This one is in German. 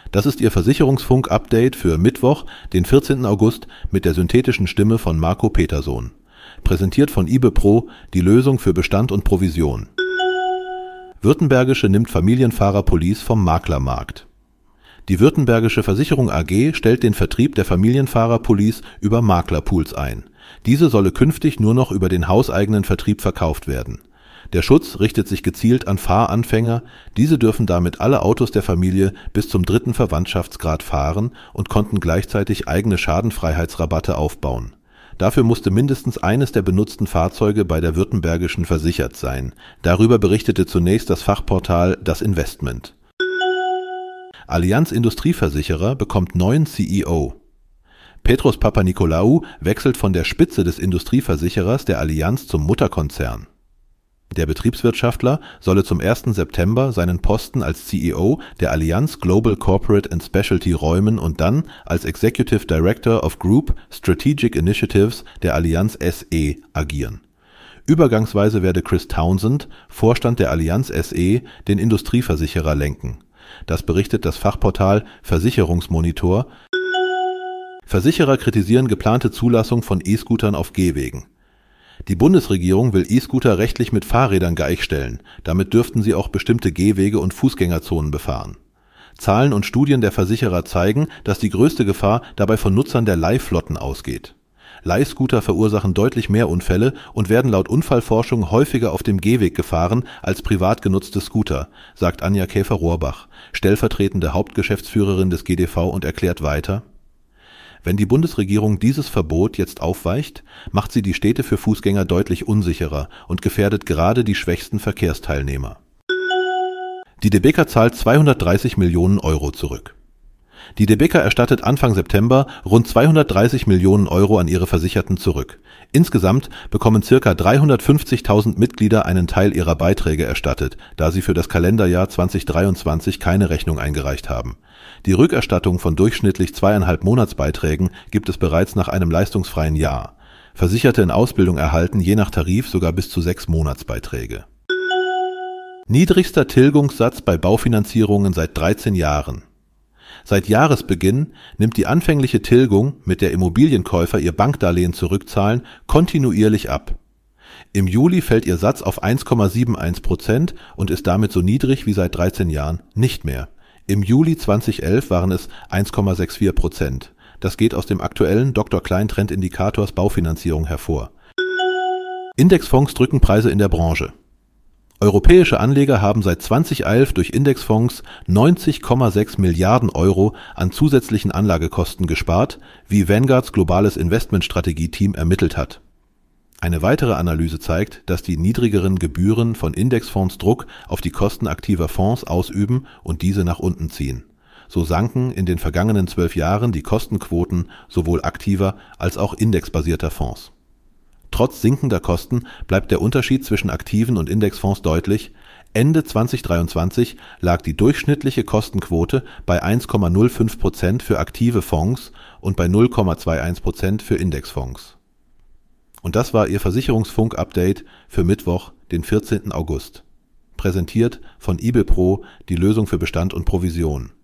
Das ist Ihr Versicherungsfunk-Update für Mittwoch, den 14. August mit der synthetischen Stimme von Marco Petersohn. Präsentiert von IBE Pro, die Lösung für Bestand und Provision. Württembergische nimmt Familienfahrer-Police vom Maklermarkt. Die Württembergische Versicherung AG stellt den Vertrieb der Familienfahrer-Police über Maklerpools ein. Diese solle künftig nur noch über den hauseigenen Vertrieb verkauft werden. Der Schutz richtet sich gezielt an Fahranfänger, diese dürfen damit alle Autos der Familie bis zum 3. Verwandtschaftsgrad fahren und konnten gleichzeitig eigene Schadenfreiheitsrabatte aufbauen. Dafür musste mindestens eines der benutzten Fahrzeuge bei der Württembergischen versichert sein. Darüber berichtete zunächst das Fachportal Das Investment. Allianz Industrieversicherer bekommt neuen CEO. Petros Papanikolaou wechselt von der Spitze des Industrieversicherers der Allianz zum Mutterkonzern. Der Betriebswirtschaftler solle zum 1. September seinen Posten als CEO der Allianz Global Corporate and Specialty räumen und dann als Executive Director of Group Strategic Initiatives der Allianz SE agieren. Übergangsweise werde Chris Townsend, Vorstand der Allianz SE, den Industrieversicherer lenken. Das berichtet das Fachportal Versicherungsmonitor. Versicherer kritisieren geplante Zulassung von E-Scootern auf Gehwegen. Die Bundesregierung will E-Scooter rechtlich mit Fahrrädern gleichstellen, damit dürften sie auch bestimmte Gehwege und Fußgängerzonen befahren. Zahlen und Studien der Versicherer zeigen, dass die größte Gefahr dabei von Nutzern der Leihflotten ausgeht. Leihscooter verursachen deutlich mehr Unfälle und werden laut Unfallforschung häufiger auf dem Gehweg gefahren als privat genutzte Scooter, sagt Anja Käfer-Rohrbach, stellvertretende Hauptgeschäftsführerin des GDV, und erklärt weiter: Wenn die Bundesregierung dieses Verbot jetzt aufweicht, macht sie die Städte für Fußgänger deutlich unsicherer und gefährdet gerade die schwächsten Verkehrsteilnehmer. Die DeBecker zahlt 230 Millionen Euro zurück. Die DeBecker erstattet Anfang September rund 230 Millionen Euro an ihre Versicherten zurück. Insgesamt bekommen ca. 350.000 Mitglieder einen Teil ihrer Beiträge erstattet, da sie für das Kalenderjahr 2023 keine Rechnung eingereicht haben. Die Rückerstattung von durchschnittlich 2,5 Monatsbeiträgen gibt es bereits nach einem leistungsfreien Jahr. Versicherte in Ausbildung erhalten je nach Tarif sogar bis zu 6 Monatsbeiträge. Niedrigster Tilgungssatz bei Baufinanzierungen seit 13 Jahren. Seit Jahresbeginn nimmt die anfängliche Tilgung, mit der Immobilienkäufer ihr Bankdarlehen zurückzahlen, kontinuierlich ab. Im Juli fällt ihr Satz auf 1,71% und ist damit so niedrig wie seit 13 Jahren nicht mehr. Im Juli 2011 waren es 1,64%. Das geht aus dem aktuellen Dr. Klein Trendindikators Baufinanzierung hervor. Indexfonds drücken Preise in der Branche. Europäische Anleger haben seit 2011 durch Indexfonds 90,6 Milliarden Euro an zusätzlichen Anlagekosten gespart, wie Vanguards globales Investmentstrategie-Team ermittelt hat. Eine weitere Analyse zeigt, dass die niedrigeren Gebühren von Indexfonds Druck auf die Kosten aktiver Fonds ausüben und diese nach unten ziehen. So sanken in den vergangenen 12 Jahren die Kostenquoten sowohl aktiver als auch indexbasierter Fonds. Trotz sinkender Kosten bleibt der Unterschied zwischen aktiven und Indexfonds deutlich. Ende 2023 lag die durchschnittliche Kostenquote bei 1,05% für aktive Fonds und bei 0,21% für Indexfonds. Und das war Ihr Versicherungsfunk-Update für Mittwoch, den 14. August. Präsentiert von IBE Pro, die Lösung für Bestand und Provision.